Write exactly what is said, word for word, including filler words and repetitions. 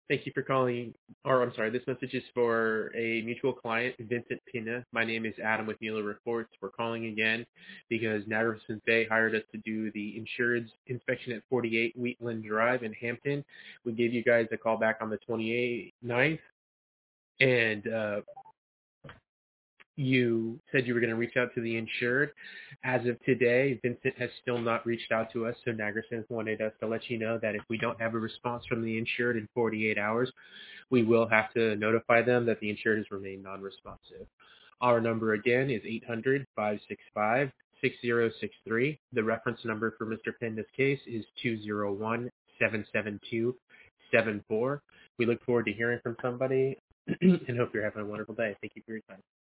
Thank you for calling, or I'm sorry, this message is for a mutual client, Vincent Pina. My name is Adam with Mueller Reports. We're calling again because Nagerson Bay hired us to do the insurance inspection at forty-eight Wheatland Drive in Hampton. We gave you guys a call back on the twenty-ninth, and uh, you said you were going to reach out to the insured. As of today, Vincent has still not reached out to us, so Nagerson wanted us to let you know that if we don't have a response from the insured in forty-eight hours, we will have to notify them that the insured has remained non-responsive. Our number again is eight hundred, five six five, six zero six three. The reference number for Mister Penda's case is two zero one, seven seven two, seven four. We look forward to hearing from somebody and hope you're having a wonderful day. Thank you for your time.